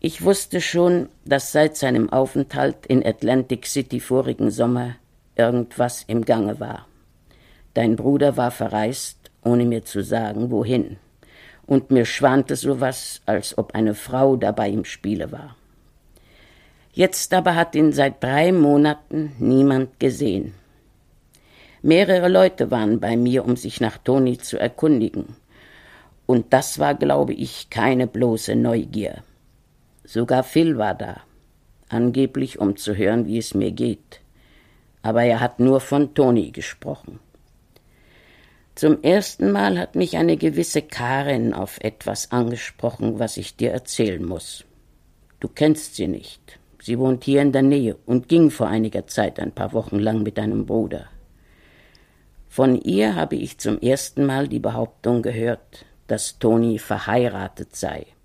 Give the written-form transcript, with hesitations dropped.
Ich wusste schon, dass seit seinem Aufenthalt in Atlantic City vorigen Sommer irgendwas im Gange war. Dein Bruder war verreist, ohne mir zu sagen, wohin. Und mir schwante sowas, als ob eine Frau dabei im Spiele war. Jetzt aber hat ihn seit 3 Monaten niemand gesehen. Mehrere Leute waren bei mir, um sich nach Toni zu erkundigen. Und das war, glaube ich, keine bloße Neugier. Sogar Phil war da, angeblich um zu hören, wie es mir geht. Aber er hat nur von Toni gesprochen. Zum ersten Mal hat mich eine gewisse Karin auf etwas angesprochen, was ich dir erzählen muss. Du kennst sie nicht. Sie wohnt hier in der Nähe und ging vor einiger Zeit ein paar Wochen lang mit deinem Bruder. Von ihr habe ich zum ersten Mal die Behauptung gehört, dass Toni verheiratet sei.